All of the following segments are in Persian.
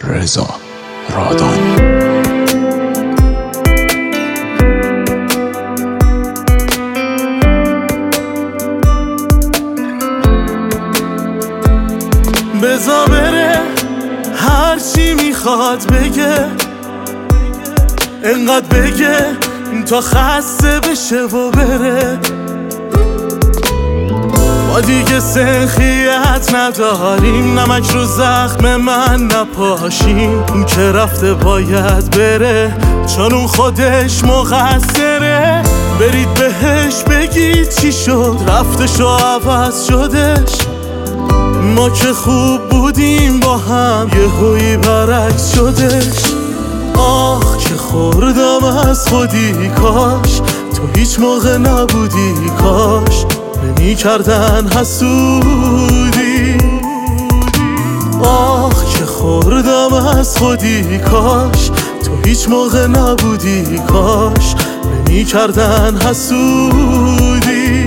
رضا رادان. بزا بره هر چی میخواد بگه، انقدر بگه تا خسته بشه و بره. ما دیگه سنخیت نداریم، نمک رو زخم من نپاشیم. اون که رفته باید بره، چون اون خودش مقصره. برید بهش بگید چی شد، رفتش و عوض شدش. ما که خوب بودیم با هم، یهویی برعکس شدش. آخ که خوردم از خودی، کاش تو هیچ موقع نبودی، کاش نمی کردن حسودی. آخ که خوردم از خودی، کاش تو هیچ موقع نبودی، کاش نمی کردن حسودی.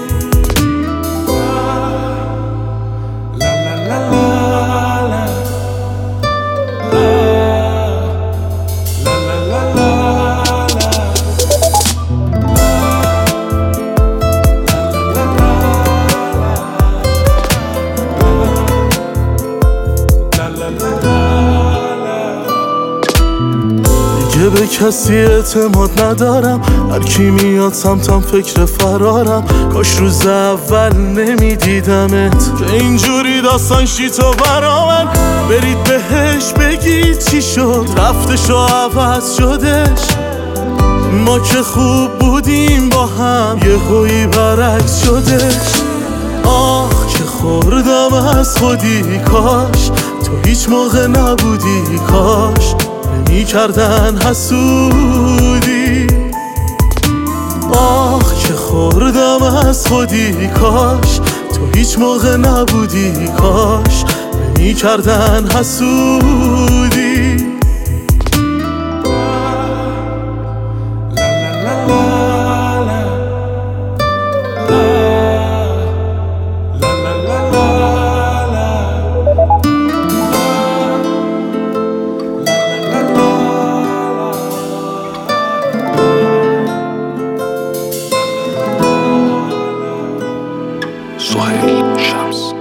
دیگه به کسی اعتماد ندارم، هر کی میاد سمتم فکر فرارم. کاش روز اول نمیدیدمت که اینجوری داستان شیتو برامن. برید بهش بگید چی شد، رفتش و عوض شدش. ما که خوب بودیم با هم، یهویی برعکس شدش. آخ که خوردم از خودی، کاش تو هیچ موقع نبودی، کاش نمی کردن حسودی. آخ که خوردم از خودی، کاش تو هیچ موقع نبودی، کاش نمی کردن حسودی. سهیل شمس.